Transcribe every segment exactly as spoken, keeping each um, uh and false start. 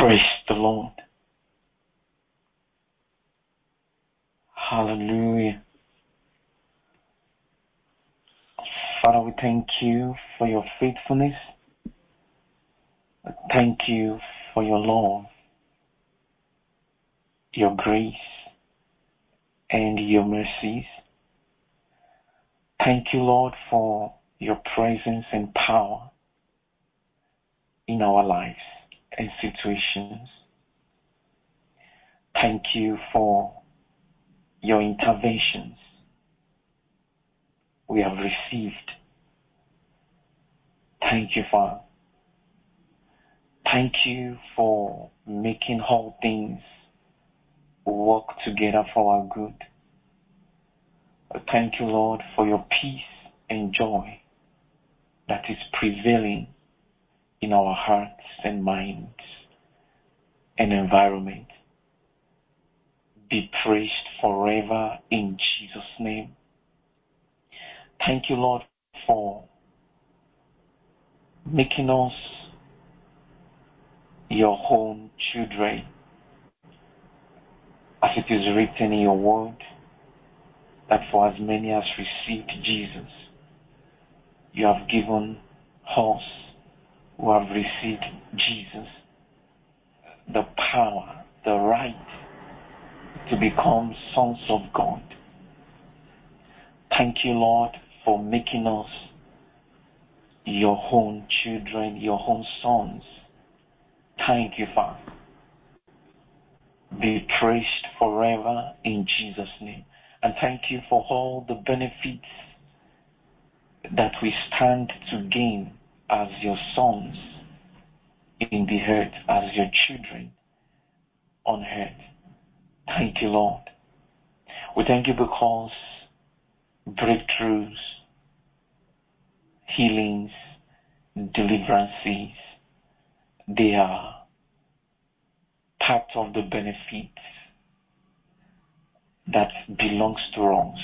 Praise the Lord. Hallelujah. Father, we thank you for your faithfulness. Thank you for your love, your grace, and your mercies. Thank you, Lord, for your presence and power in our lives and situations. Thank you for your interventions we have received. Thank you, Father. Thank you for making all things work together for our good. Thank you, Lord, for your peace and joy that is prevailing in our hearts and minds and environment. Be praised forever in Jesus' name. Thank you, Lord, for making us your own children, as it is written in your word, that for as many as received Jesus, you have given us who have received Jesus the power, the right to become sons of God. Thank you, Lord, for making us your own children, your own sons. Thank you, Father. Be praised forever in Jesus' name. And thank you for all the benefits that we stand to gain as your sons in the earth, as your children on earth. Thank you, Lord. We thank you because breakthroughs, healings, deliverances, they are part of the benefits that belongs to us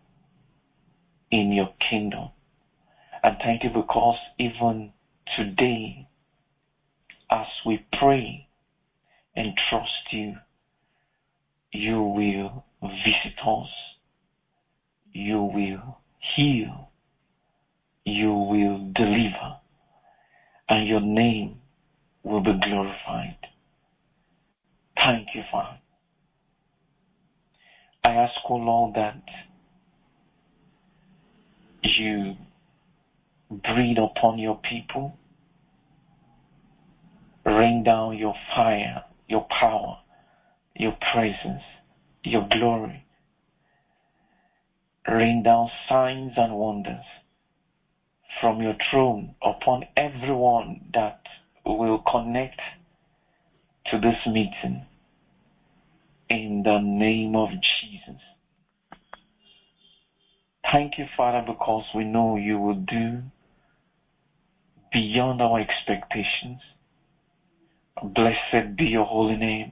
in your kingdom. And thank you because even today, as we pray and trust you, you will visit us, you will heal, you will deliver, and your name will be glorified. Thank you, Father. I ask, O Lord, that you breathe upon your people, rain down your fire, your power, your presence, your glory. Rain down signs and wonders from your throne upon everyone that will connect to this meeting in the name of Jesus. Thank you, Father, because we know you will do beyond our expectations. Blessed be your holy name.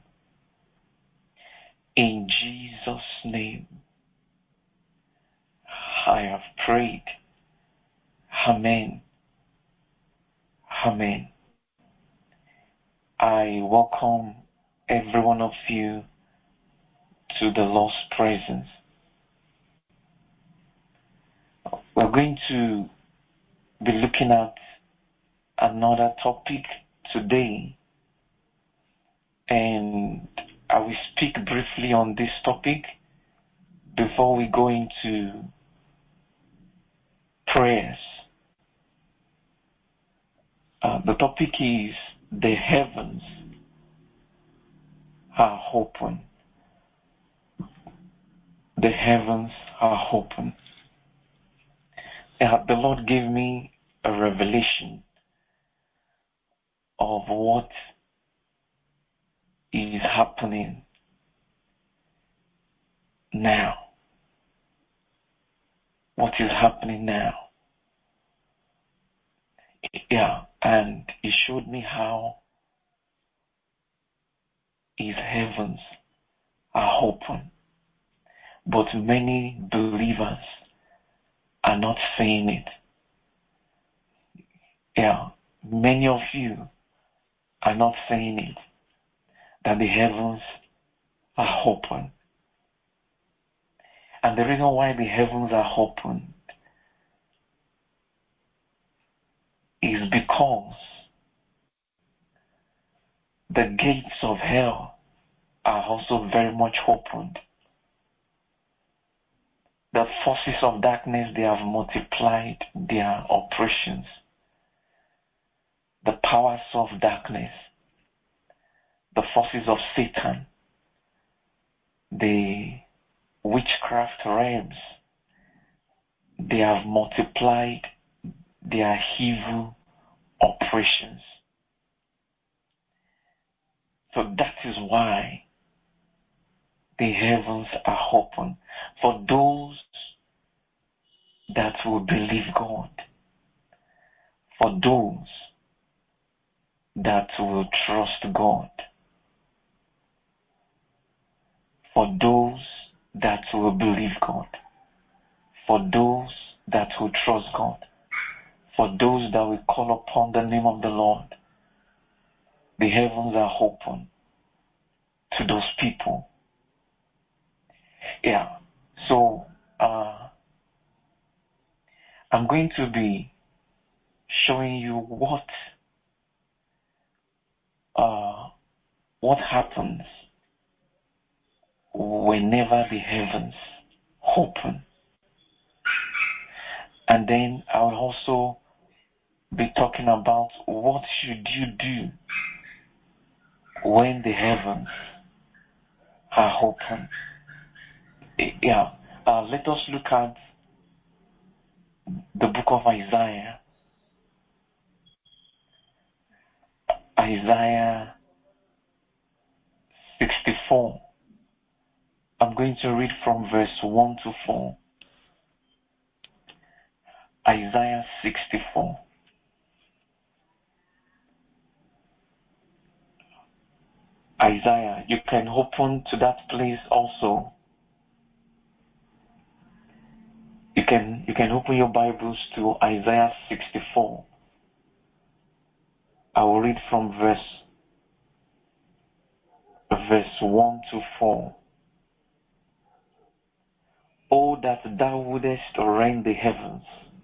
In Jesus' name, I have prayed. Amen. Amen. I welcome every one of you to the Lord's presence. We're going to be looking at another topic today, and I will speak briefly on this topic before we go into prayers. Uh, the topic is the heavens are open. The heavens are open. Uh, the Lord gave me a revelation of what is happening now. What is happening now. Yeah, and He showed me how His heavens are open. But many believers are not saying it. Yeah, many of you are not saying it. that the heavens are open. And the reason why the heavens are open is because the gates of hell are also very much opened. The forces of darkness, they have multiplied their operations. The powers of darkness, the forces of Satan, the witchcraft realms, they have multiplied their evil operations. So that is why the heavens are open for those that will believe God, for those that will trust God, for those that will believe God, for those that will trust God, for those that will call upon the name of the Lord. The heavens are open to those people. Yeah, so uh, I'm going to be showing you what uh, what happens whenever the heavens open. And then I will also be talking about what should you do when the heavens are open. Yeah, uh, let us look at the book of Isaiah. Isaiah sixty-four. I'm going to read from verse one to four. Isaiah sixty-four. Isaiah, you can open to that place also. You can you can open your Bibles to Isaiah sixty-four. I will read from verse verse one to four. Oh, that thou wouldest rend the heavens,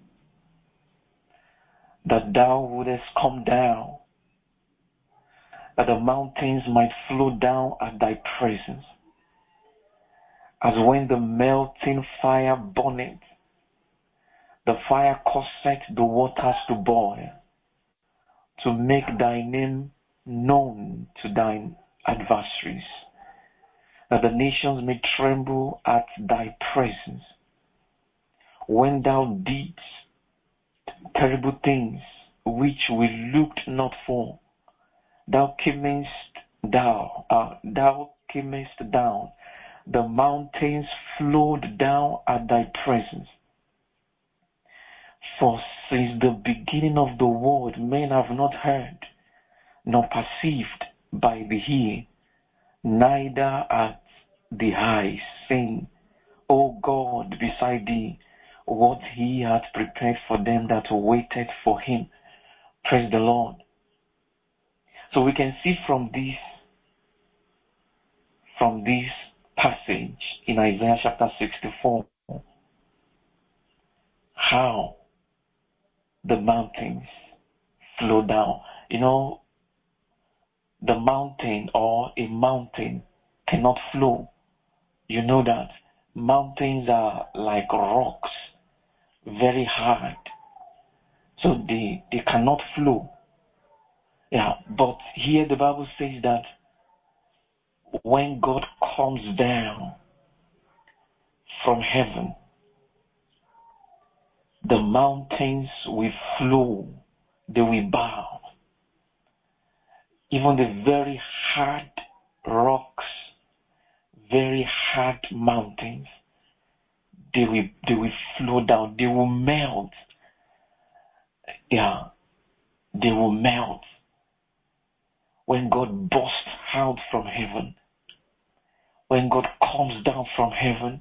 that thou wouldest come down, that the mountains might flow down at thy presence, as when the melting fire burneth, the fire causeth the waters to boil, to make thy name known to thine adversaries, that the nations may tremble at thy presence. When thou didst terrible things which we looked not for, thou camest thou, uh, thou camest down, the mountains flowed down at thy presence. For since the beginning of the world, men have not heard, nor perceived by the ear, neither at the eyes, saying, O God, beside thee, what he hath prepared for them that waited for him. Praise the Lord. So we can see from this, from this passage in Isaiah chapter sixty-four, how the mountains flow down. You know, the mountain or a mountain cannot flow. You know that mountains are like rocks, very hard. So they, they cannot flow. Yeah, but here the Bible says that when God comes down from heaven, the mountains will flow, they will bow. Even the very hard rocks, very hard mountains, they will they will flow down, they will melt. Yeah, they will melt. When God bursts out from heaven, when God comes down from heaven,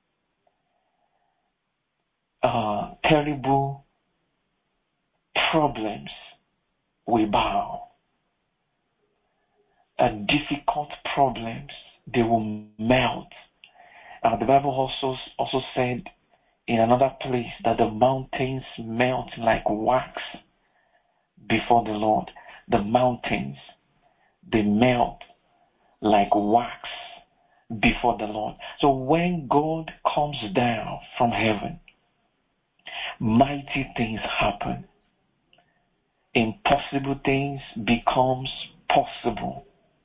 uh, terrible problems will bow. uh, difficult problems, they will melt. Uh, the Bible also, also said in another place that the mountains melt like wax before the Lord. The mountains, they melt like wax before the Lord. So when God comes down from heaven, mighty things happen. Impossible things becomes possible.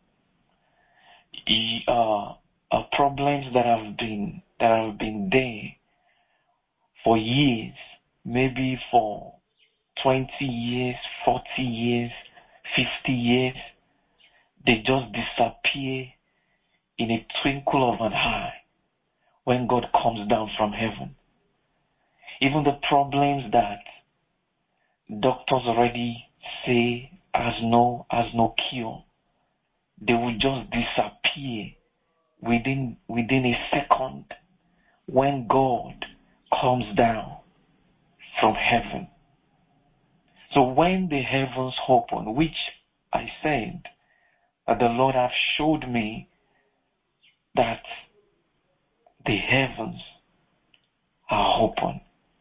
Uh, uh, problems that have been that have been there for years, maybe for twenty years, forty years, fifty years, they just disappear in a twinkle of an eye when God comes down from heaven. Even the problems that doctors already say has no has no cure, they will just disappear within within a second when God comes down from heaven. So when the heavens open, which I said that the Lord have showed me that the heavens are open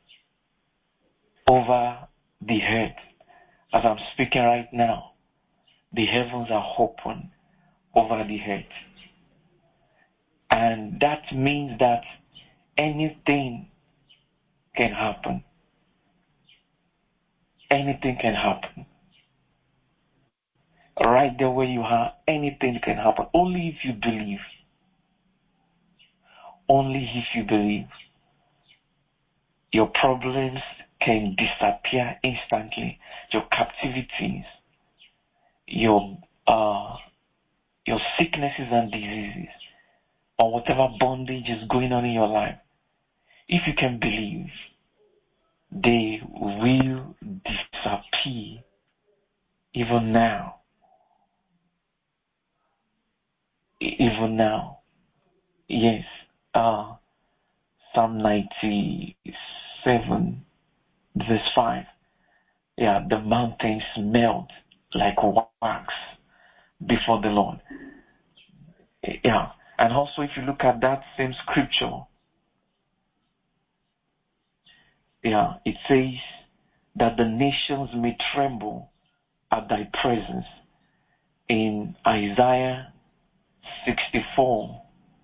over the earth. As I'm speaking right now, the heavens are open over the earth. And that means that anything can happen. Anything can happen. Right there where you are, anything can happen. Only if you believe. Only if you believe. Your problems can disappear instantly. Your captivities, your uh, your sicknesses and diseases, or whatever bondage is going on in your life. If you can believe, they will disappear even now. Even now. Yes. Uh, Psalm ninety-seven, verse five. Yeah, the mountains melt like wax before the Lord. Yeah. And also if you look at that same scripture, yeah, it says that the nations may tremble at thy presence. In Isaiah sixty-four,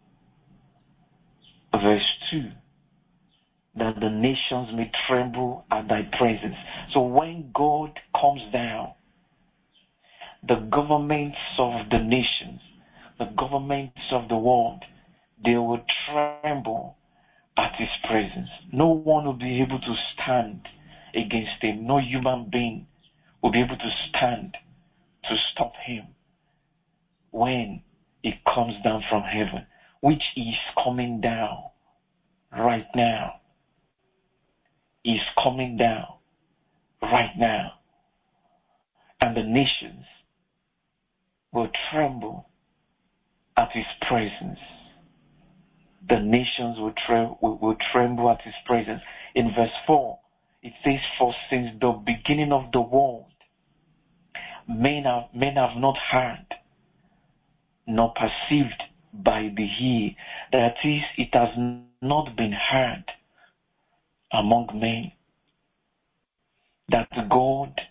verse two, that the nations may tremble at thy presence. So when God comes down, the governments of the nations, the governments of the world, they will tremble at his presence. No one will be able to stand against him. No human being will be able to stand to stop him when he comes down from heaven, which is coming down right now. He's coming down right now. And the nations will tremble at his presence. The nations will, tre- will, will tremble at his presence. In verse four, it says, for since the beginning of the world, men have, men have not heard, nor perceived by the ear. That is, it has not been heard among men that God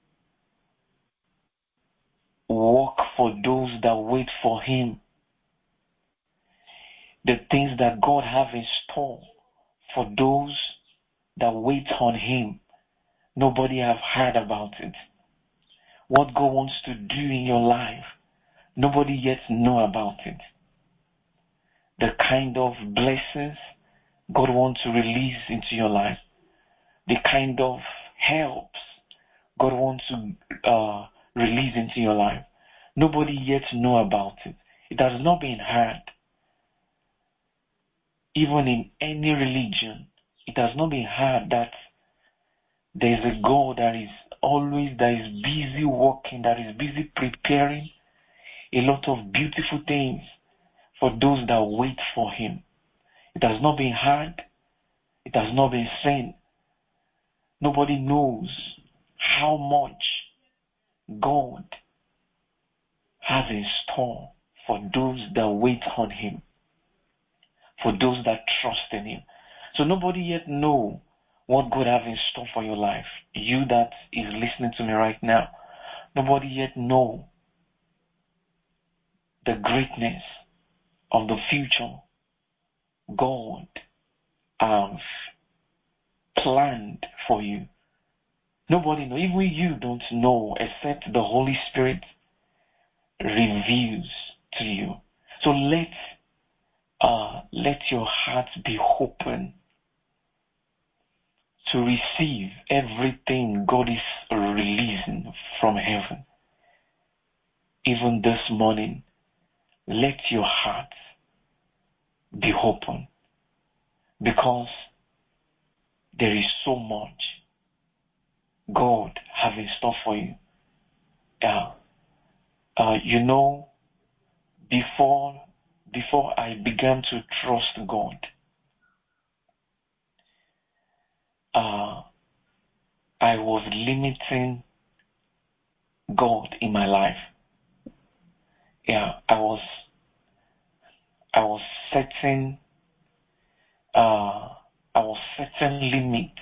work for those that wait for him. The things that God have in store for those that wait on him, nobody have heard about it. What God wants to do in your life, nobody yet know about it. The kind of blessings God wants to release into your life, the kind of helps God wants to uh, release into your life, nobody yet know about it. It has not been heard. Even in any religion, it has not been heard that there is a God that is always, that is busy working, that is busy preparing a lot of beautiful things for those that wait for him. It has not been heard. It has not been seen. Nobody knows how much God has in store for those that wait on him, for those that trust in him. So nobody yet know what God has in store for your life. You that is listening to me right now, nobody yet know the greatness of the future God has planned for you. Nobody know, even you don't know, except the Holy Spirit reveals to you. So let uh, let your heart be open to receive everything God is releasing from heaven. Even this morning, let your heart be open, because there is so much God has in store for you. Yeah. Uh, you know, before before I began to trust God, uh, I was limiting God in my life. Yeah, I was I was setting uh, I was setting limits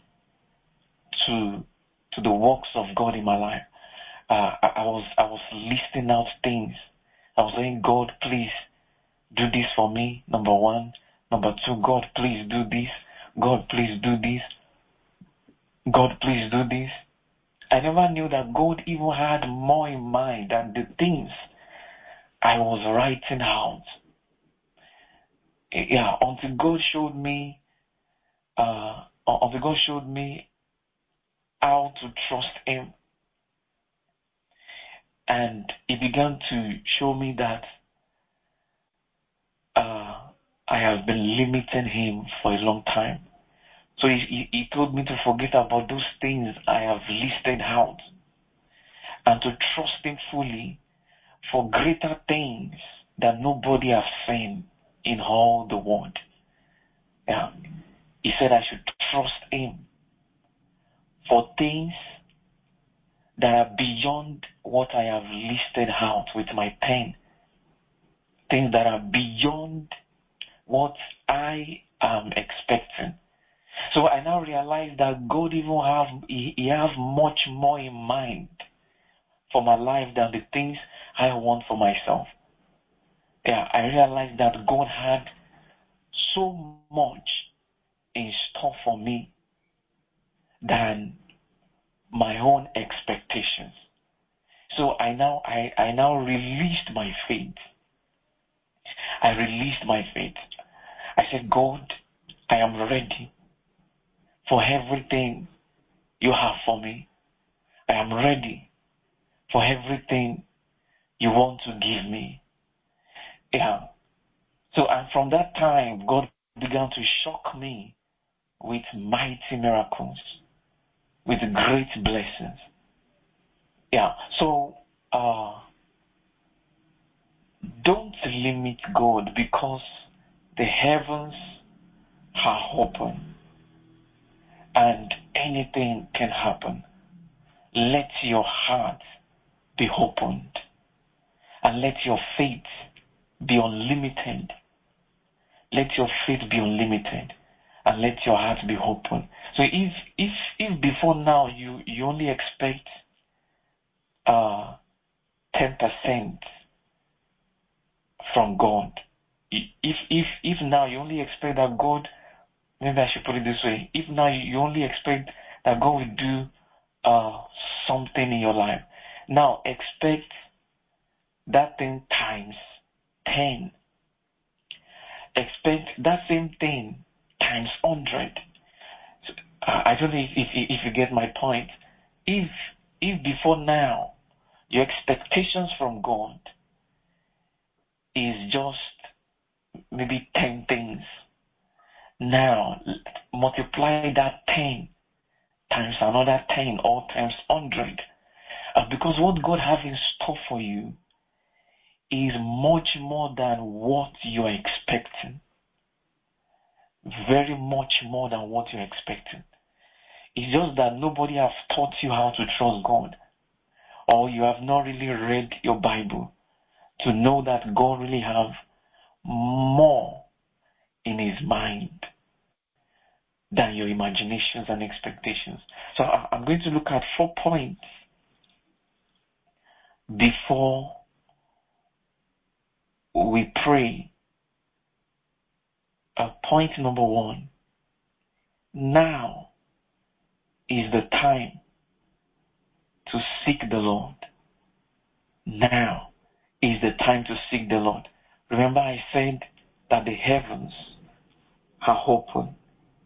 to to the works of God in my life. Uh, I, I was I was listing out things. I was saying, God, please do this for me. Number one. Number two, God, please do this. God, please do this. God, please do this. I never knew that God even had more in mind than the things I was writing out. Yeah, until God showed me, uh, until God showed me how to trust Him, and He began to show me that uh, I have been limiting Him for a long time. So he, he, he told me to forget about those things I have listed out and to trust Him fully for greater things that nobody has seen in all the world. Yeah. He said I should trust Him for things that are beyond what I have listed out with my pen. Things that are beyond what I am expecting. So I now realize that God even have he, he has much more in mind for my life than the things I want for myself. Yeah, I realized that God had so much in store for me than my own expectations. So I now I, I now released my faith. I released my faith. I said, God, I am ready for everything you have for me. I am ready for everything you want to give me. Yeah. So and from that time, God began to shock me with mighty miracles, with great blessings. Yeah. So uh, don't limit God, because the heavens are open and anything can happen. Let your heart be opened and let your faith be unlimited. Let your faith be unlimited and let your heart be open. So if if if before now you, you only expect uh ten percent from God, if if if now you only expect that God, maybe I should put it this way, if now you only expect that God will do uh something in your life, now expect that thing times ten. Expect that same thing times hundred. So, uh, I don't know if, if if you get my point. If if before now your expectations from God is just maybe ten things, now multiply that ten times another ten or times hundred, uh, because what God has in store for you is much more than what you are expecting. Very much more than what you're expecting. It's just that nobody has taught you how to trust God. or you have not really read your Bible to know that God really have more in his mind than your imaginations and expectations. So I'm going to look at four points before we pray. Uh, point number one, now is the time to seek the Lord. Now is the time to seek the Lord. Remember I said that the heavens are open.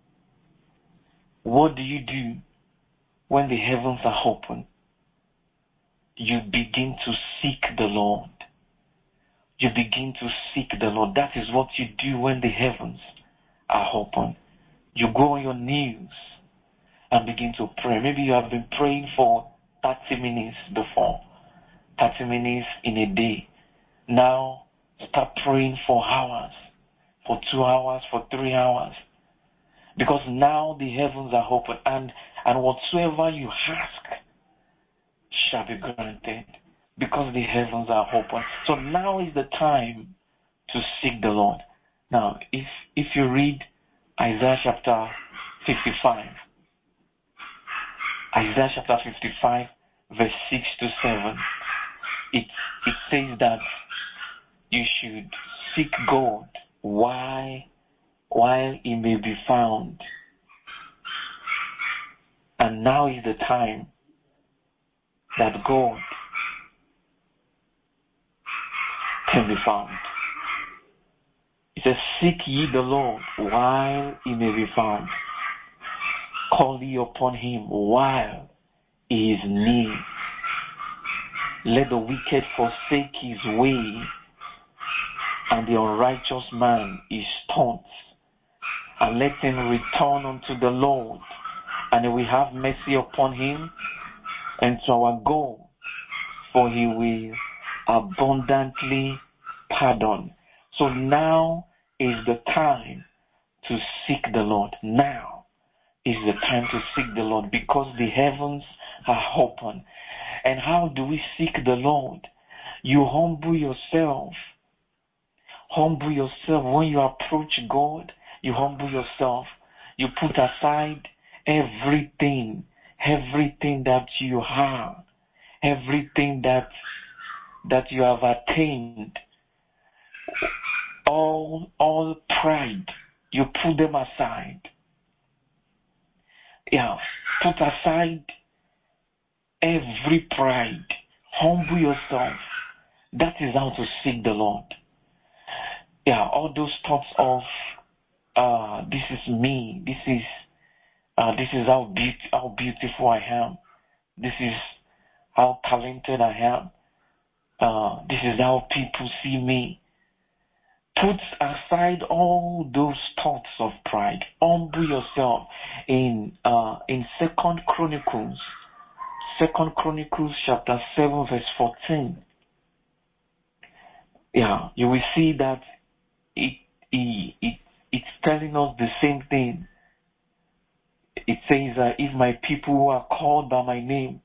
What do you do when the heavens are open? You begin to seek the Lord. You begin to seek the Lord. That is what you do when the heavens are open. You go on your knees and begin to pray. Maybe you have been praying for thirty minutes before, thirty minutes in a day. Now start praying for hours, for two hours, for three hours. Because now the heavens are open, and, and whatsoever you ask shall be granted, because the heavens are open. So now is the time to seek the Lord. Now, if if you read Isaiah chapter fifty-five, Isaiah chapter fifty-five, verse six to seven, it it says that you should seek God while while he may be found. And now is the time that God can be found. It says, seek ye the Lord while he may be found. Call ye upon him while he is near. Let the wicked forsake his way, and the unrighteous man his taunts. And let him return unto the Lord, and he will have mercy upon him and to our God, for he will abundantly pardon. So now is the time to seek the Lord. Now is the time to seek the Lord, because the heavens are open. And how do we seek the Lord? You humble yourself. Humble yourself. When you approach God, you humble yourself. You put aside everything, everything that you have, everything that that you have attained, all all pride, you put them aside. Yeah, put aside every pride. Humble yourself. That is how to seek the Lord. Yeah, all those thoughts of uh, this is me, this is uh, this is how be- how beautiful I am, this is how talented I am, uh, this is how people see me. Put aside all those thoughts of pride. Humble yourself. In uh, in Second Chronicles, Second Chronicles chapter seven verse fourteen. Yeah, you will see that it it, it it's telling us the same thing. It says, uh, if my people who are called by my name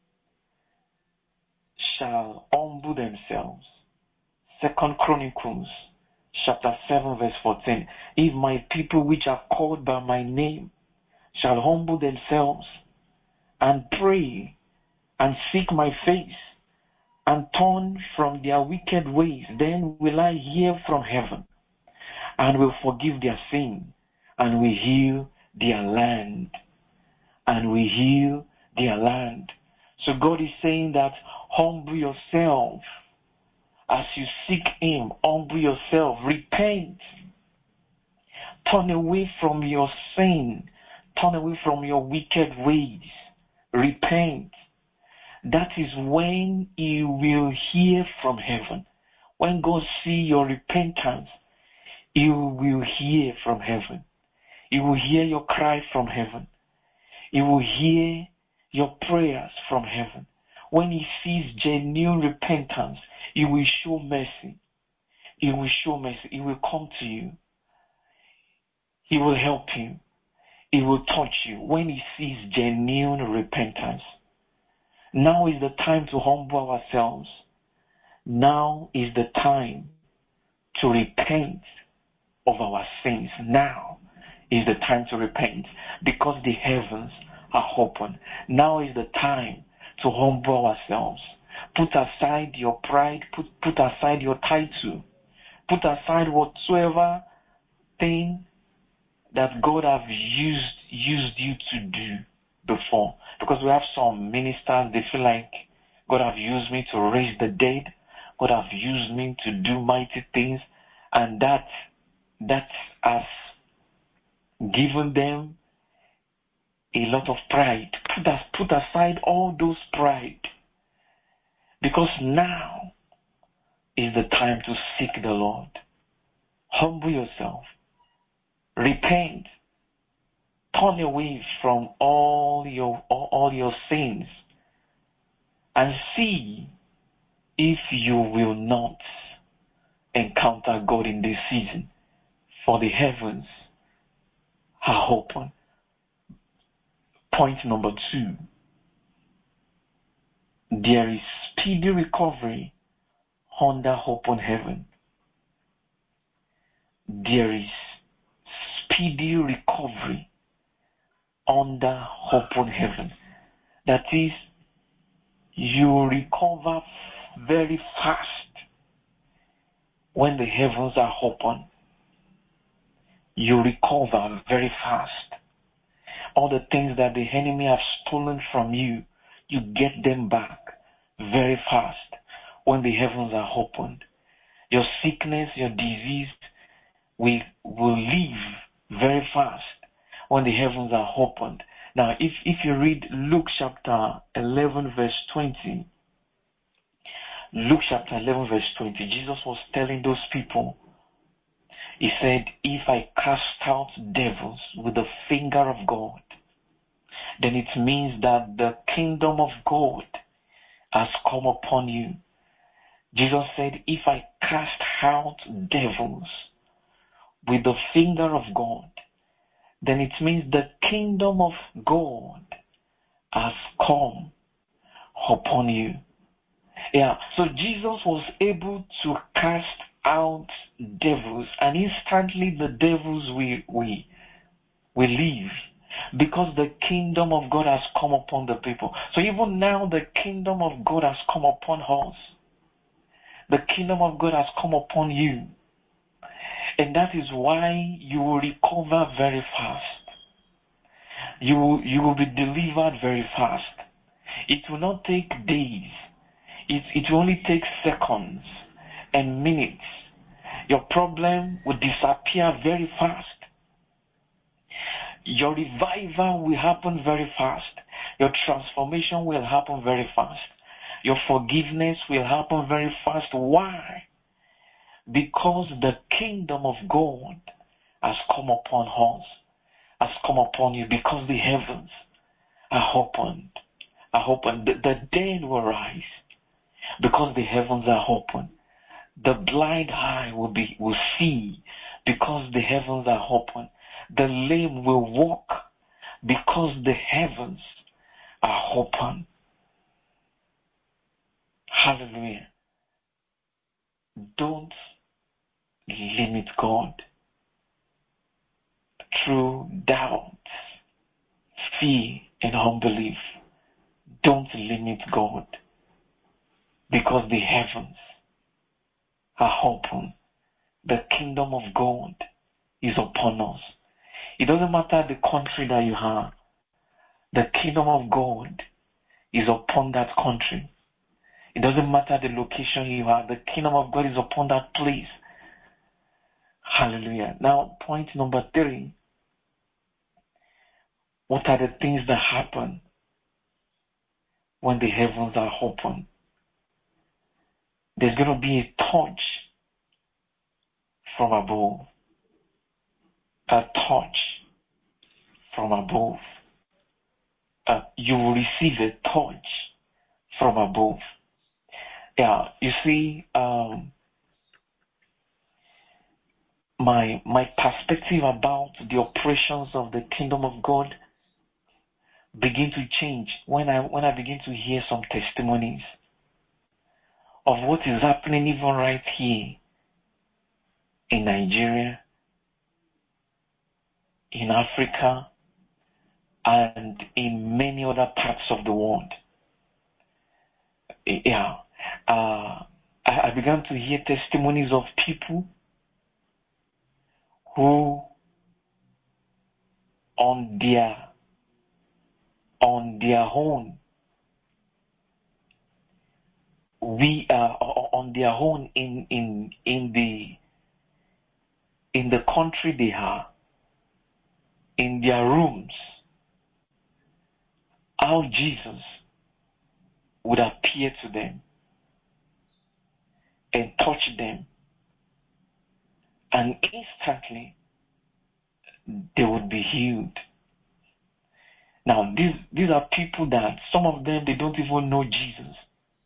shall humble themselves. Second Chronicles chapter seven verse fourteen. If my people which are called by my name shall humble themselves and pray and seek my face and turn from their wicked ways, then will I hear from heaven and will forgive their sin and will heal their land. And will heal their land. So God is saying that humble yourself. As you seek him, humble yourself. Repent. Turn away from your sin. Turn away from your wicked ways. Repent. That is when you will hear from heaven. When God sees your repentance, he will hear from heaven. He will hear your cry from heaven. He will hear your prayers from heaven. When he sees genuine repentance, he will show mercy. He will show mercy. He will come to you. He will help you. He will touch you when he sees genuine repentance. Now is the time to humble ourselves. Now is the time to repent of our sins. Now is the time to repent because the heavens are open. Now is the time to humble ourselves. Put aside your pride, put, put aside your title, put aside whatsoever thing that God have used used you to do before. Because we have some ministers, they feel like God have used me to raise the dead, God have used me to do mighty things, and that that has given them a lot of pride. Put, as, put aside all those pride, because now is the time to seek the Lord. Humble yourself. Repent. Turn away from all your all, all your sins and see if you will not encounter God in this season. For the heavens are open. Point number two. There is speedy recovery under open heaven. There is speedy recovery under open heaven. That is, you recover very fast when the heavens are open. You recover very fast. All the things that the enemy has stolen from you, you get them back very fast when the heavens are opened. Your sickness, your disease will, will leave very fast when the heavens are opened. Now, if, if you read Luke chapter eleven, verse twenty, Luke chapter eleven, verse twenty, Jesus was telling those people, he said, if I cast out devils with the finger of God, then it means that the kingdom of God has come upon you. Jesus said, if I cast out devils with the finger of God, then it means the kingdom of God has come upon you. Yeah, so Jesus was able to cast out devils, and instantly the devils will, will, will leave, because the kingdom of God has come upon the people. So even now the kingdom of God has come upon us. The kingdom of God has come upon you. And that is why you will recover very fast. You will, you will be delivered very fast. It will not take days. It, it will only take seconds and minutes. Your problem will disappear very fast. Your revival will happen very fast. Your transformation will happen very fast. Your forgiveness will happen very fast. Why? Because the kingdom of God has come upon us, has come upon you, because the heavens are opened. Are opened. The, the dead will rise because the heavens are open. The blind eye will be will see because the heavens are open. The lame will walk because the heavens are open. Hallelujah. Don't limit God through doubt, fear, and unbelief. Don't limit God, because the heavens are open. The kingdom of God is upon us. It doesn't matter the country that you are. The kingdom of God is upon that country. It doesn't matter the location you are. The kingdom of God is upon that place. Hallelujah. Now, point number three. What are the things that happen when the heavens are open? There's going to be a touch from above. A touch from above. Uh, you will receive a touch from above. Yeah, you see, um, my my perspective about the operations of the kingdom of God begin to change when I when I begin to hear some testimonies of what is happening even right here in Nigeria, in Africa, and in many other parts of the world. Yeah, uh, I, I began to hear testimonies of people who, on their on their own, we are on their own in in in the in the country they are, in their rooms, how Jesus would appear to them and touch them, and instantly they would be healed. Now, these these are people that some of them, they don't even know Jesus.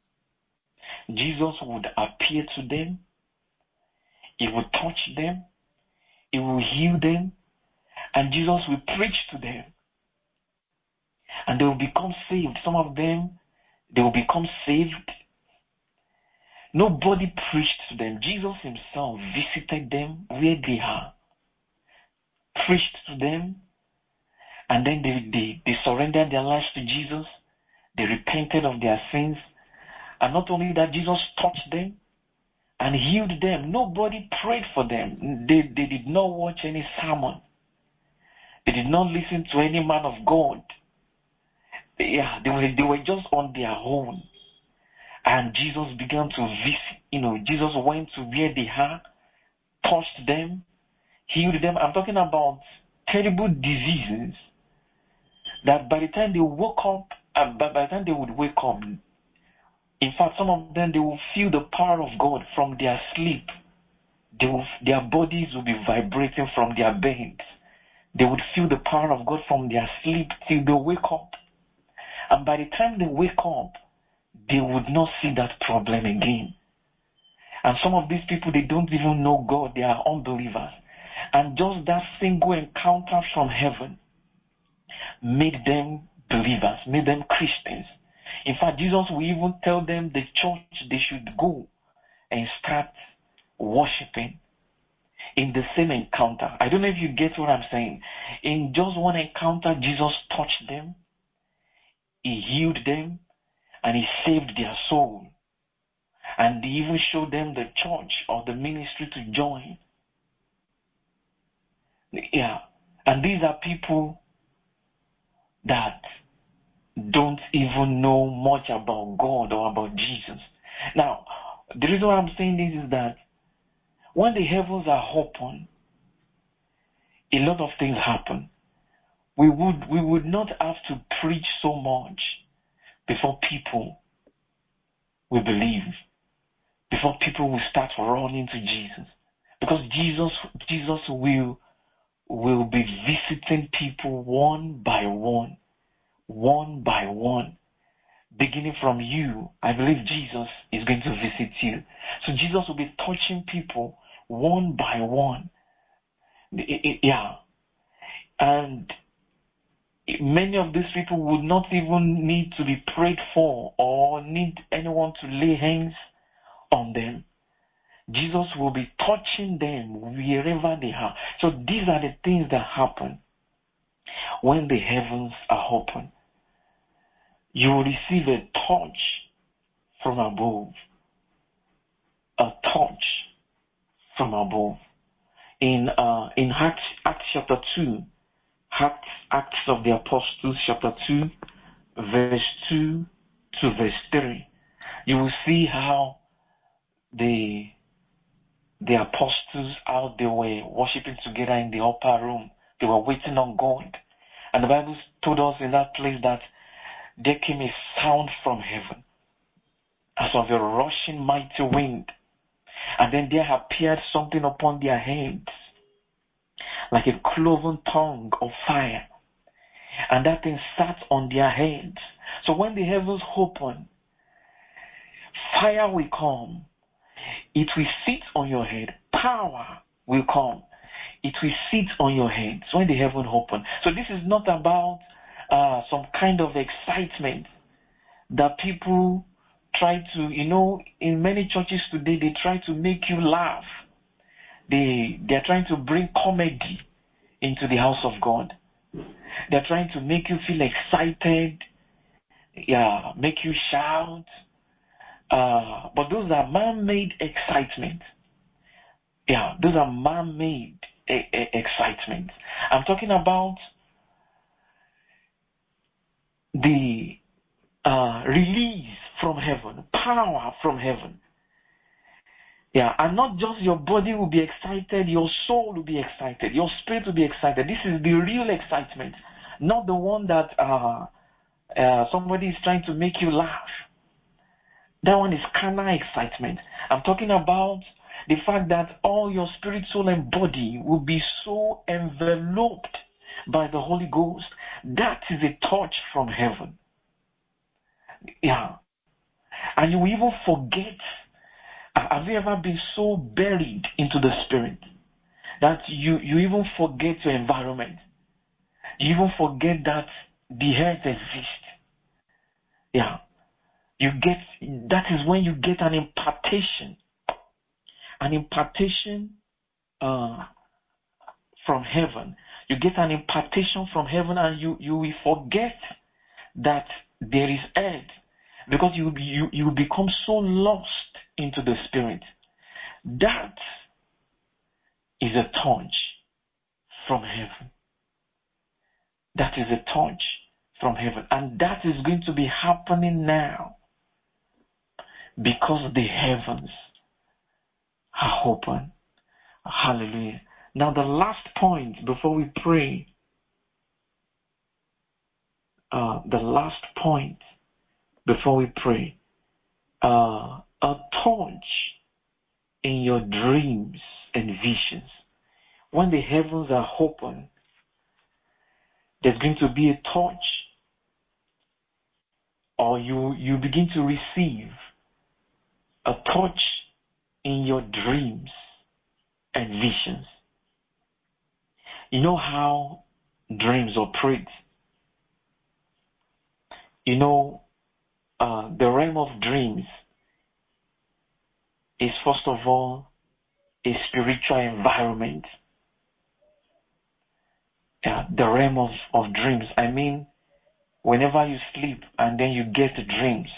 Jesus would appear to them, he would touch them, he will heal them, and Jesus will preach to them. And they will become saved. Some of them, they will become saved. Nobody preached to them. Jesus himself visited them where they are, preached to them, and then they, they, they surrendered their lives to Jesus. They repented of their sins. And not only that, Jesus touched them and healed them. Nobody prayed for them. They, they did not watch any sermon. They did not listen to any man of God. Yeah, they were, they were just on their own. And Jesus began to visit, you know, Jesus went to where they are, touched them, healed them. I'm talking about terrible diseases that by the time they woke up, uh, by, by the time they would wake up, in fact, some of them, they will feel the power of God from their sleep. They will, their bodies will be vibrating from their beds. They would feel the power of God from their sleep till they wake up. And by the time they wake up, they would not see that problem again. And some of these people, they don't even know God. They are unbelievers. And just that single encounter from heaven made them believers, made them Christians. In fact, Jesus will even tell them the church they should go and start worshiping in the same encounter. I don't know if you get what I'm saying. In just one encounter, Jesus touched them, he healed them, and he saved their soul. And he even showed them the church or the ministry to join. Yeah. And these are people that don't even know much about God or about Jesus. Now, the reason why I'm saying this is that when the heavens are open, a lot of things happen. We would we would not have to preach so much before people will believe, before people will start running to Jesus. Because Jesus Jesus will will be visiting people one by one, one by one. Beginning from you, I believe Jesus is going to visit you. So Jesus will be touching people one by one. Yeah. And many of these people would not even need to be prayed for or need anyone to lay hands on them. Jesus will be touching them wherever they are. So these are the things that happen when the heavens are open. You will receive a touch from above. A touch from above. In uh, in Acts, Acts chapter two, Acts, Acts of the Apostles chapter two, verse two to verse three, you will see how the the apostles, how they were worshiping together in the upper room. They were waiting on God. And the Bible told us in that place that there came a sound from heaven as of a rushing mighty wind. And then there appeared something upon their heads, like a cloven tongue of fire. And that thing sat on their heads. So when the heavens open, fire will come. It will sit on your head. Power will come. It will sit on your heads when the heaven open. So this is not about uh, some kind of excitement that people try to, you know, in many churches today, they try to make you laugh. They, they're trying to bring comedy into the house of God. They're trying to make you feel excited, yeah, make you shout. Uh, but those are man-made excitement. Yeah, those are man-made e- e- excitement. I'm talking about the uh, release from heaven, power from heaven. Yeah, and not just your body will be excited, your soul will be excited, your spirit will be excited. This is the real excitement, not the one that uh, uh, somebody is trying to make you laugh. That one is carnal excitement. I'm talking about the fact that all your spirit, soul, and body will be so enveloped by the Holy Ghost. That is a touch from heaven. Yeah. And you will even forget. Have you ever been so buried into the spirit that you, you even forget your environment? You even forget that the earth exists. Yeah. You get, that is when you get an impartation. An impartation uh, from heaven. You get an impartation from heaven, and you, you will forget that there is earth, because you, you, you become so lost into the spirit. That is a touch from heaven. That is a touch from heaven. And that is going to be happening now, because the heavens are open. Hallelujah. Now the last point before we pray, uh, the last point before we pray, uh, a touch in your dreams and visions. When the heavens are open, there's going to be a touch, or you, you begin to receive a touch in your dreams and visions. You know how dreams operate. You know, uh, the realm of dreams is first of all a spiritual environment. Yeah, the realm of, of dreams. I mean, whenever you sleep and then you get dreams,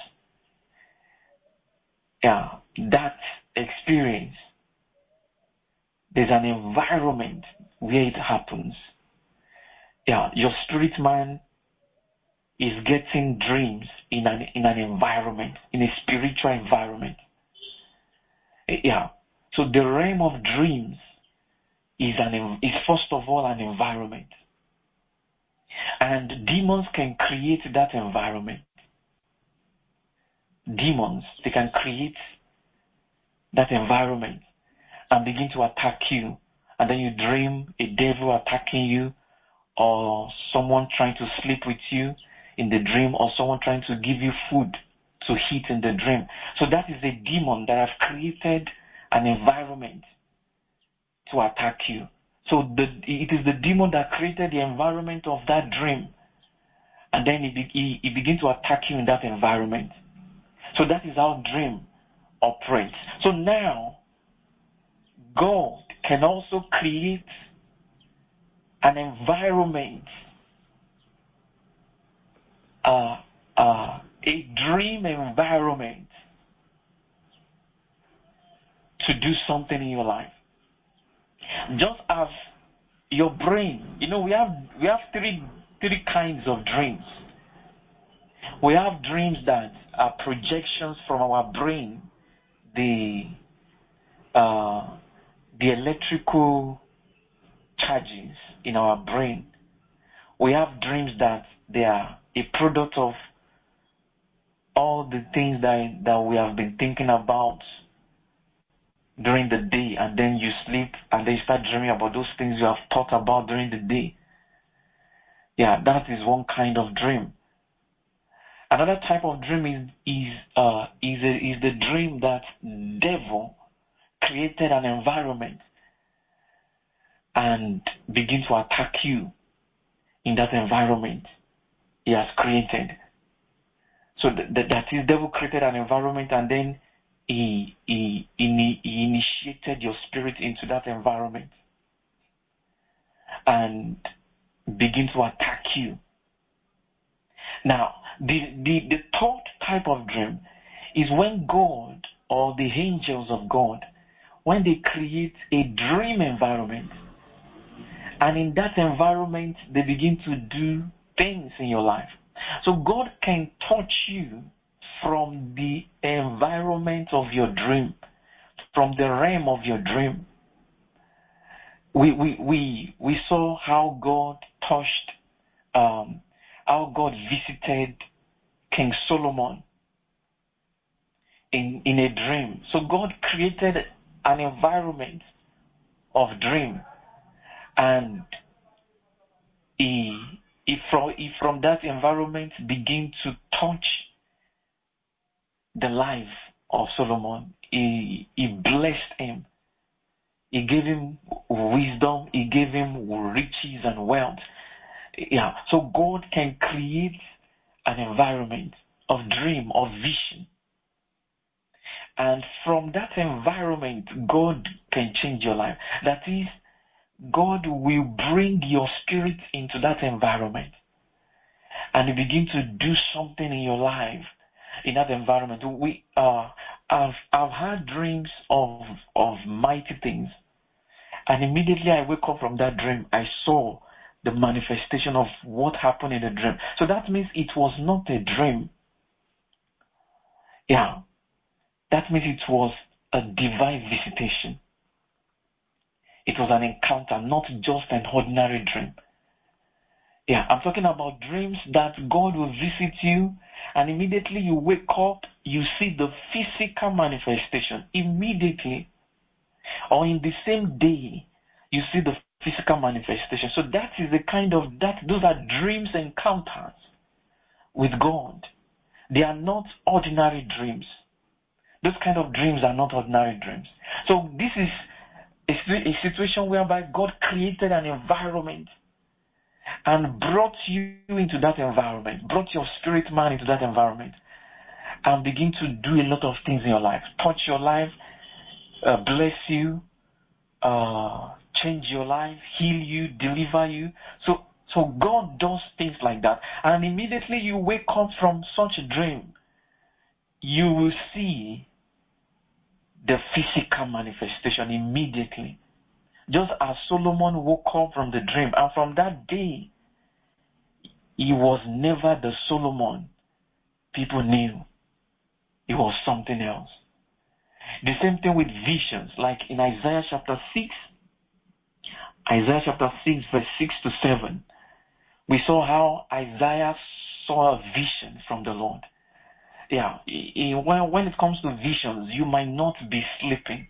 yeah, that experience, there's an environment where it happens. Yeah, your spirit man is getting dreams in an in an environment, in a spiritual environment. Yeah. So the realm of dreams is an is first of all an environment. And demons can create that environment. Demons, they can create that environment and begin to attack you. And then you dream a devil attacking you, or someone trying to sleep with you in the dream, or someone trying to give you food to eat in the dream. So that is a demon that has created an environment to attack you. So the, it is the demon that created the environment of that dream, and then he, he, he begins to attack you in that environment. So that is how dream operates. So now, God can also create an environment, uh, uh, a dream environment, to do something in your life. Just as your brain, you know, we have we have three three kinds of dreams. We have dreams that are projections from our brain, the uh, the electrical charges in our brain. We have dreams that they are a product of all the things that that we have been thinking about during the day, and then you sleep and then you start dreaming about those things you have thought about during the day. Yeah, that is one kind of dream. Another type of dream is is uh, is a, is the dream that devil created an environment and begin to attack you in that environment. he has created. So th- th- that is, devil created an environment, and then he, he, he, he initiated your spirit into that environment and begin to attack you. Now, the, the, the third type of dream is when God or the angels of God, when they create a dream environment, and in that environment, they begin to do things in your life. So God can touch you from the environment of your dream, from the realm of your dream. We we we, we saw how God touched, um, how God visited King Solomon in, in a dream. So God created an environment of dream, and he, he, from, he from that environment begin to touch the life of Solomon. He, he blessed him. He gave him wisdom. He gave him riches and wealth. Yeah. So God can create an environment of dream, of vision. And from that environment, God can change your life. That is, God will bring your spirit into that environment, and you begin to do something in your life in that environment. We uh, I've I've had dreams of of mighty things, and immediately I wake up from that dream, I saw the manifestation of what happened in the dream. So that means it was not a dream. Yeah, that means it was a divine visitation. It was an encounter, not just an ordinary dream. Yeah, I'm talking about dreams that God will visit you, and immediately you wake up, you see the physical manifestation immediately, or in the same day, you see the physical manifestation. So that is the kind of that. Those are dreams encounters with God. They are not ordinary dreams. Those kind of dreams are not ordinary dreams. So this is a, a situation whereby God created an environment and brought you into that environment, brought your spirit man into that environment, and begin to do a lot of things in your life. Touch your life, uh, bless you, uh, change your life, heal you, deliver you. So, so God does things like that. And immediately you wake up from such a dream, you will see the physical manifestation immediately. Just as Solomon woke up from the dream, and from that day, he was never the Solomon people knew. He was something else. The same thing with visions, like in Isaiah chapter six, Isaiah chapter six, verse six to seven. We saw how Isaiah saw a vision from the Lord. Yeah, when, when it comes to visions, you might not be sleeping.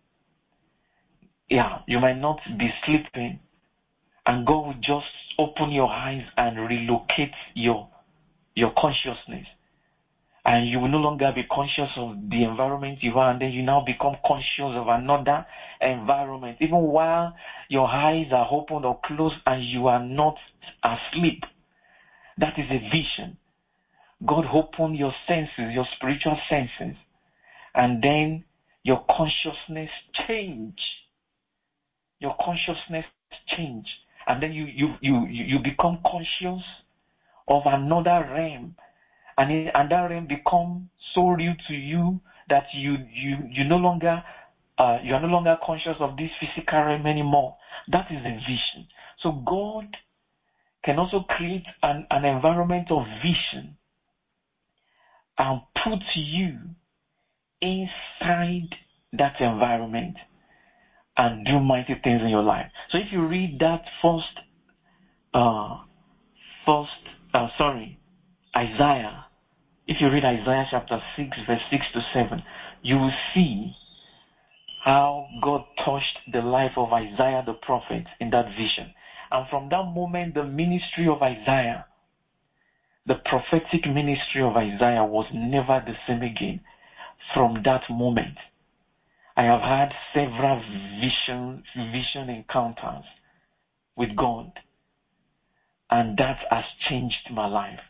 Yeah, you might not be sleeping, and God will just open your eyes and relocate your your consciousness. And you will no longer be conscious of the environment you are, and then you now become conscious of another environment, even while your eyes are open or closed and you are not asleep. That is a vision. God opened your senses, your spiritual senses, and then your consciousness change. Your consciousness change, and then you you you you become conscious of another realm. And, it, and that realm become so real to you that you you you no longer uh, you are no longer conscious of this physical realm anymore. That is a vision. So God can also create an, an environment of vision and put you inside that environment and do mighty things in your life. So if you read that first, uh, first, uh, sorry, Isaiah. If you read Isaiah chapter six, verse six to seven, you will see how God touched the life of Isaiah the prophet in that vision. And from that moment, the ministry of Isaiah, the prophetic ministry of Isaiah was never the same again. From that moment, I have had several vision, vision encounters with God. And that has changed my life.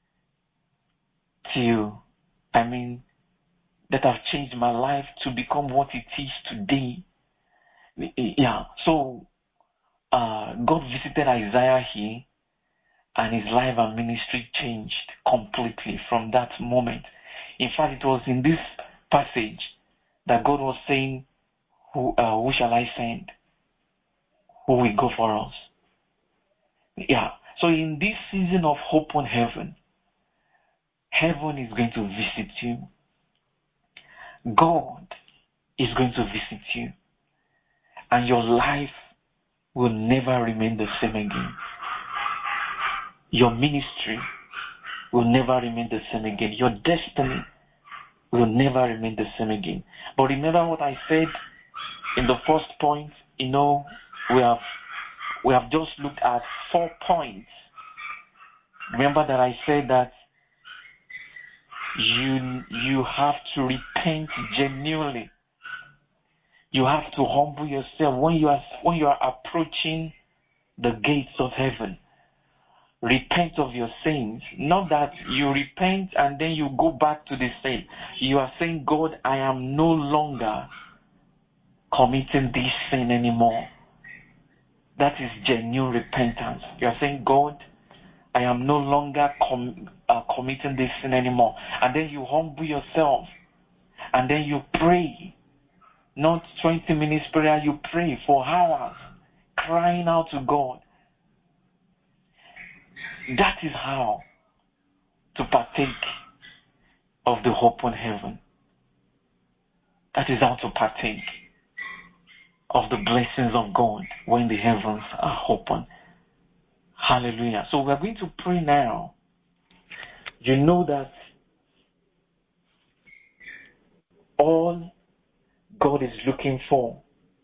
Till, I mean, that has changed my life to become what it is today. Yeah, so uh, God visited Isaiah here, and his life and ministry changed completely from that moment. In fact, it was in this passage that God was saying, who, uh, who shall I send? Who will go for us? Yeah, so in this season of hope on heaven, heaven is going to visit you. God is going to visit you. And your life will never remain the same again. Your ministry will never remain the same again. Your destiny will never remain the same again. But remember what I said in the first point. You know, we have we have just looked at four points. Remember that I said that you you have to repent genuinely. You have to humble yourself when you are when you are approaching the gates of heaven. Repent of your sins. Not that you repent and then you go back to the sin. You are saying, God, I am no longer committing this sin anymore. That is genuine repentance. You are saying, God, I am no longer com- uh, committing this sin anymore. And then you humble yourself. And then you pray. Not twenty minutes prayer, you pray for hours, crying out to God. That is how to partake of the hope on heaven. That is how to partake of the blessings of God when the heavens are open. Hallelujah. So we're going to pray now. You know that all God is looking for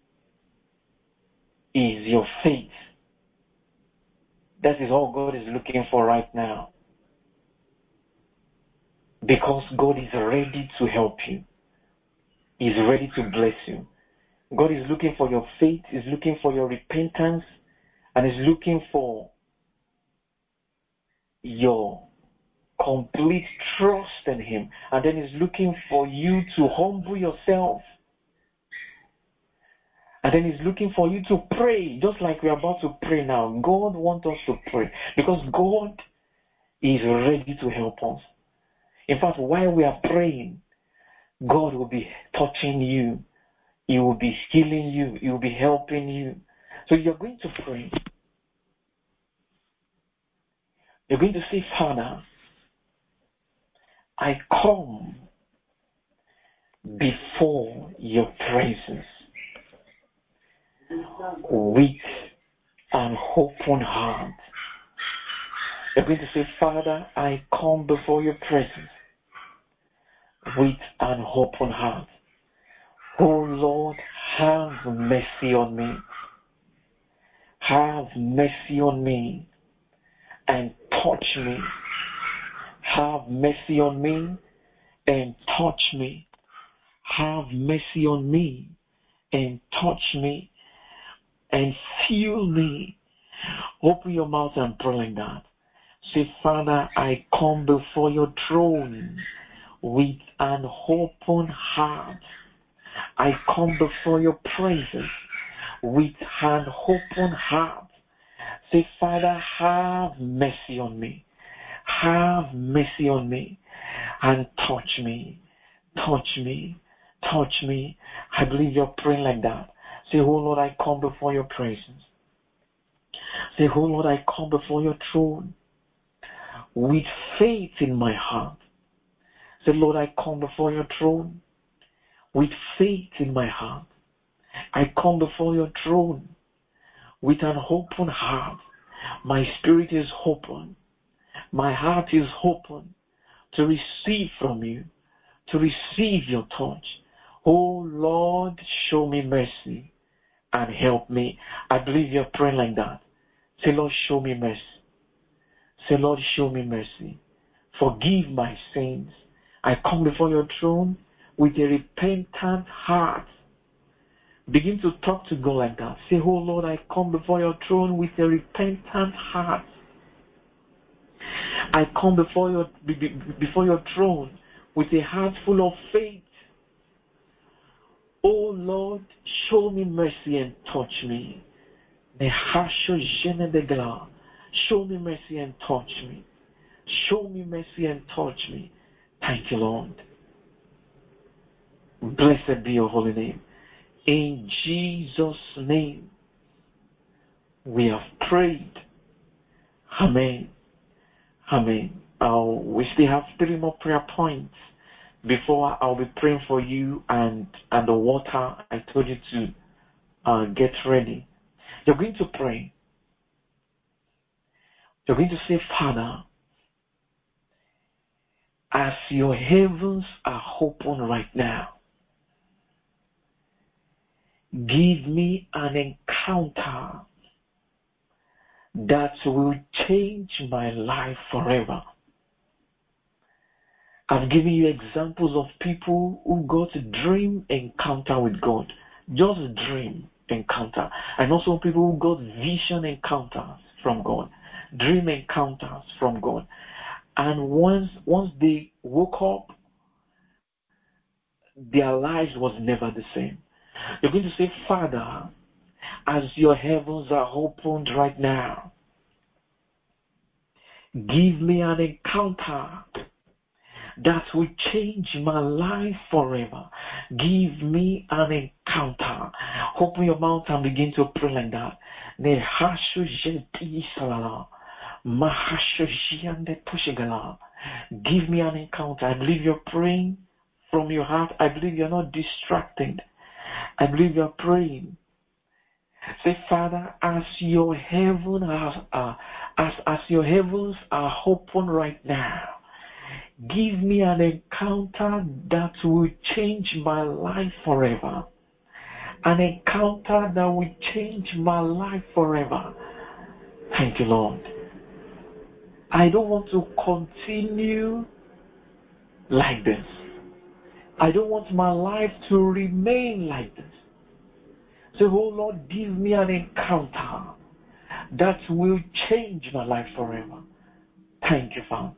is your faith. That is all God is looking for right now. Because God is ready to help you. He's ready to bless you. God is looking for your faith, is looking for your repentance, and is looking for your complete trust in Him. And then is looking for you to humble yourself. And then He's looking for you to pray, just like we're about to pray now. God wants us to pray because God is ready to help us. In fact, while we are praying, God will be touching you. He will be healing you. He will be helping you. So you're going to pray. You're going to say, Father, I come before your presence with an open heart. You're going to say, Father, I come before your presence with an open heart. Oh Lord, have mercy on me. Have mercy on me and touch me. Have mercy on me and touch me. Have mercy on me and touch me and fill me. Open your mouth and pray like that. Say, Father, I come before your throne with an open heart. I come before your presence with an open heart. Say, Father, have mercy on me. Have mercy on me and touch me. Touch me. Touch me. I believe you're praying like that. Say, oh Lord, I come before your presence. Say, oh Lord, I come before your throne with faith in my heart. Say, Lord, I come before your throne with faith in my heart. I come before your throne with an open heart. My spirit is open. My heart is open to receive from you, to receive your touch. Oh Lord, show me mercy and help me. I believe you're praying like that. Say, Lord, show me mercy. Say, Lord, show me mercy. Forgive my sins. I come before your throne with a repentant heart. Begin to talk to God like that. Say, oh Lord, I come before your throne with a repentant heart. I come before your before your throne with a heart full of faith. Oh Lord, show me mercy and touch me. Show me mercy and touch me. Show me mercy and touch me. Thank you, Lord. Blessed be your holy name. In Jesus' name, we have prayed. Amen. Amen. Uh, we still have three more prayer points before I'll be praying for you and, and the water I told you to uh, get ready. You're going to pray. You're going to say, Father, as your heavens are open right now, give me an encounter that will change my life forever. I've given you examples of people who got a dream encounter with God. Just a dream encounter. And also people who got vision encounters from God. Dream encounters from God. And once once they woke up, their lives was never the same. You're going to say, Father, as your heavens are opened right now, give me an encounter that will change my life forever. Give me an encounter. Open your mouth and begin to pray like that. Give me an encounter. I believe you're praying from your heart. I believe you're not distracted. I believe you're praying. Say, Father, as your heaven are, uh, as as your heavens are open right now, give me an encounter that will change my life forever. An encounter that will change my life forever. Thank you, Lord. I don't want to continue like this. I don't want my life to remain like this. So, oh Lord, give me an encounter that will change my life forever. Thank you, Father.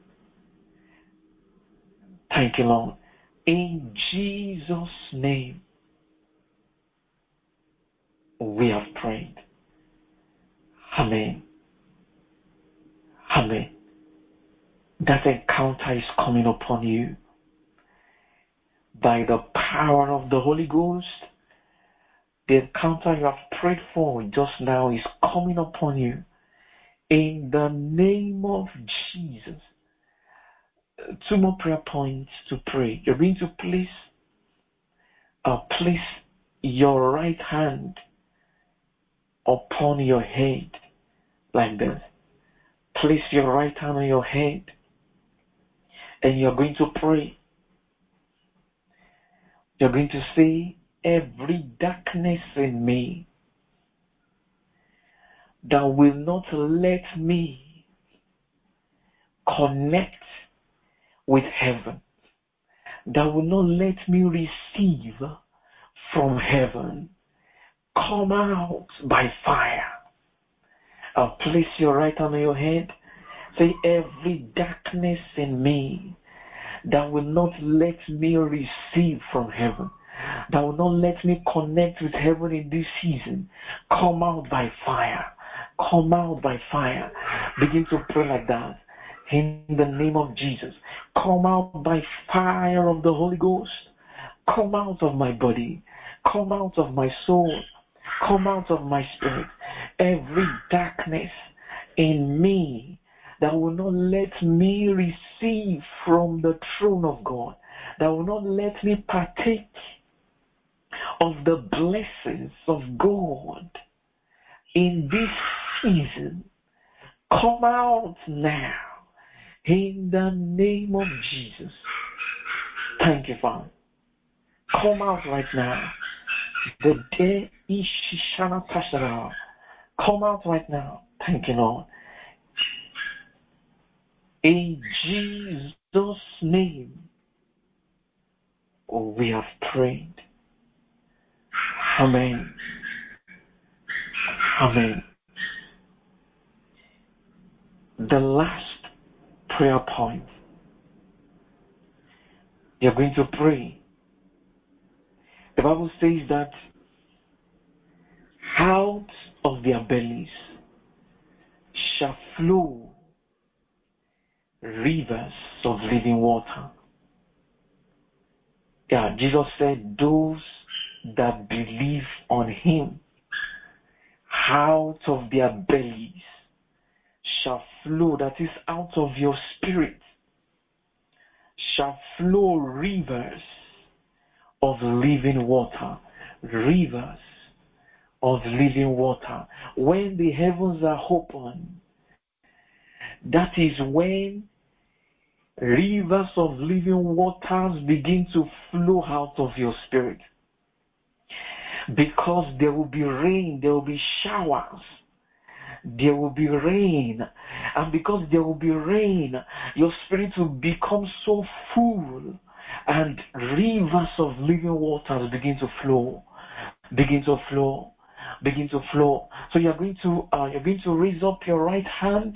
Thank you, Lord. In Jesus' name, we have prayed. Amen. Amen. That encounter is coming upon you by the power of the Holy Ghost. The encounter you have prayed for just now is coming upon you in the name of Jesus. Two more prayer points to pray. You're going to place, uh, place your right hand upon your head like this. Place your right hand on your head and you're going to pray. You're going to say, every darkness in me that will not let me connect with heaven, that will not let me receive from heaven, come out by fire. Uh, place your right hand on your head. Say, every darkness in me that will not let me receive from heaven, that will not let me connect with heaven in this season, come out by fire. Come out by fire. Begin to pray like that. In the name of Jesus. Come out by fire of the Holy Ghost. Come out of my body. Come out of my soul. Come out of my spirit. Every darkness in me that will not let me receive from the throne of God, that will not let me partake of the blessings of God in this season, come out now in the name of Jesus. Thank you, Father. Come out right now. The day is Shishana Tashara. Come out right now. Thank you, Lord. In Jesus' name, we have prayed. Amen. Amen. The last prayer point. You're going to pray. The Bible says that out of their bellies shall flow rivers of living water. Yeah, Jesus said, those that believe on him, out of their bellies shall flow, that is, out of your spirit, shall flow rivers of living water. Rivers of living water. When the heavens are open, that is when rivers of living waters begin to flow out of your spirit. Because there will be rain, there will be showers, there will be rain. And because there will be rain, your spirit will become so full, and rivers of living waters begin to flow, begin to flow, begin to flow. So you're going to uh, you're going to raise up your right hand.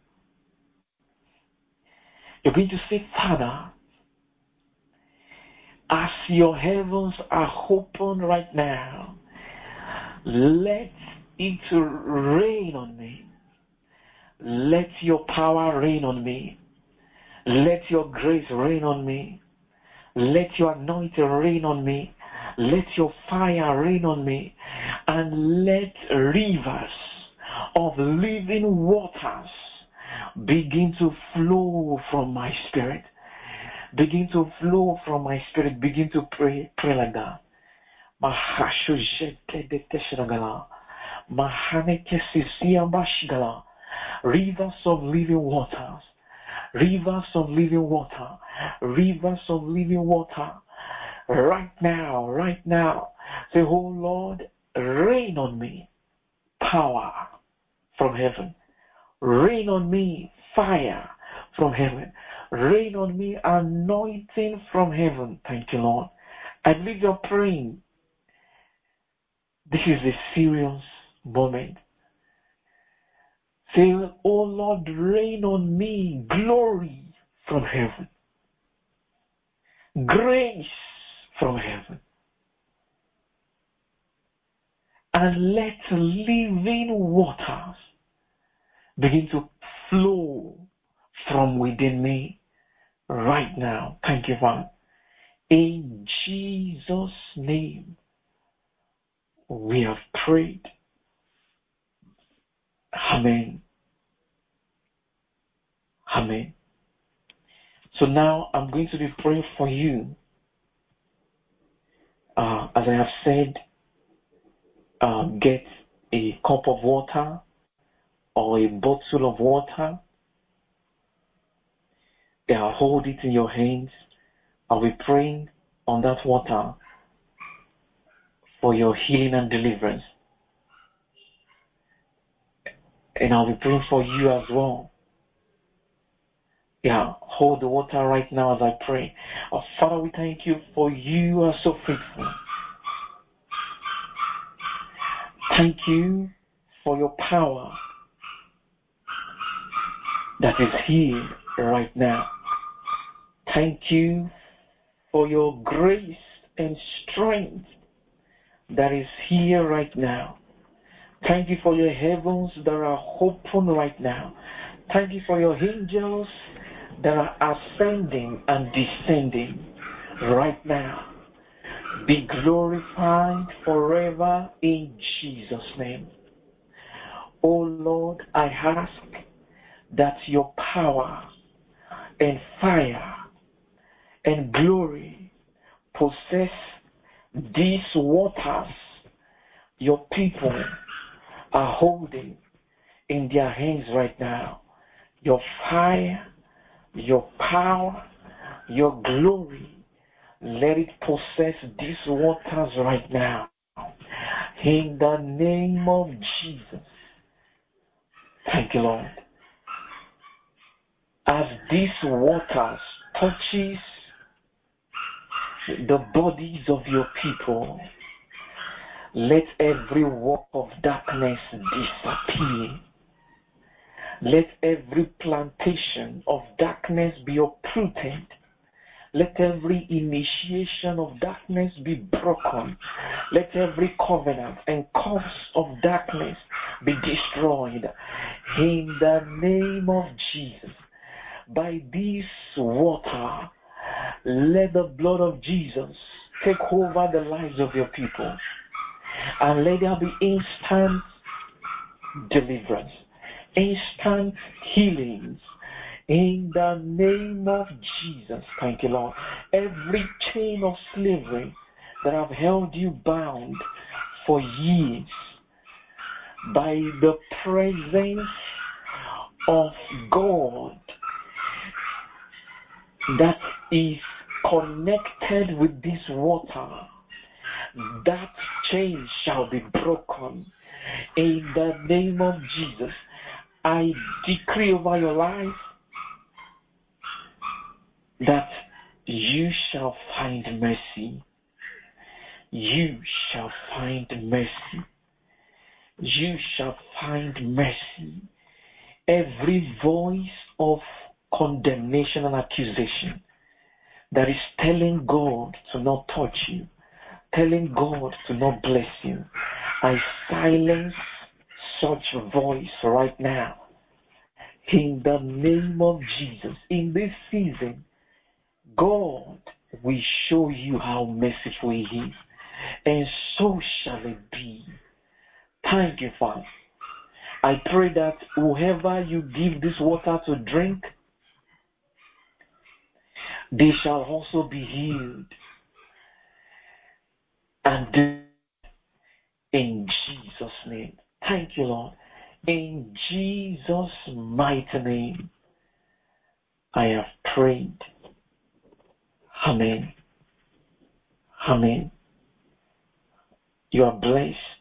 You're going to say, Father, as your heavens are open right now, let it rain on me. Let your power rain on me. Let your grace rain on me. Let your anointing rain on me. Let your fire rain on me. And let rivers of living waters begin to flow from my spirit. Begin to flow from my spirit. Begin to pray. Pray like that. Rivers of living waters. Rivers of living water. Rivers of living water. Right now, right now. Say, oh Lord, rain on me. Power from heaven. Rain on me, fire from heaven. Rain on me, anointing from heaven. Thank you, Lord. I believe you're praying. This is a serious moment. Say, oh Lord, rain on me, glory from heaven. Grace from heaven. And let living waters begin to flow from within me right now. Thank you, Father. In Jesus' name, we have prayed. Amen. Amen. So now I'm going to be praying for you. Uh, as I have said, uh, get a cup of water or a bottle of water. Yeah, hold it in your hands. I'll be praying on that water for your healing and deliverance. And I'll be praying for you as well. Yeah, hold the water right now as I pray. Oh, Father, we thank you for you are so faithful. Thank you for your power that is here right now. Thank you for your grace and strength that is here right now. Thank you for your heavens that are open right now. Thank you for your angels that are ascending and descending right now. Be glorified forever in Jesus' name. Oh Lord, I ask that your power and fire and glory possess these waters your people are holding in their hands right now. Your fire, your power, your glory, let it possess these waters right now. In the name of Jesus. Thank you, Lord. As these waters touches the bodies of your people, let every work of darkness disappear. Let every plantation of darkness be uprooted. Let every initiation of darkness be broken. Let every covenant and curse of darkness be destroyed. In the name of Jesus, by this water, let the blood of Jesus take over the lives of your people. And let there be instant deliverance, instant healings. In the name of Jesus, thank you, Lord. Every chain of slavery that have held you bound for years, by the presence of God that is connected with this water, that chain shall be broken. In the name of Jesus, I decree over your life that you shall find mercy. You shall find mercy. You shall find mercy. Every voice of condemnation and accusation that is telling God to not touch you, telling God to not bless you, I silence such voice right now. In the name of Jesus, in this season, God will show you how merciful He is, and so shall it be. Thank you, Father. I pray that whoever you give this water to drink, they shall also be healed. And do in Jesus' name. Thank you, Lord. In Jesus' mighty name, I have prayed. Amen. Amen. You are blessed.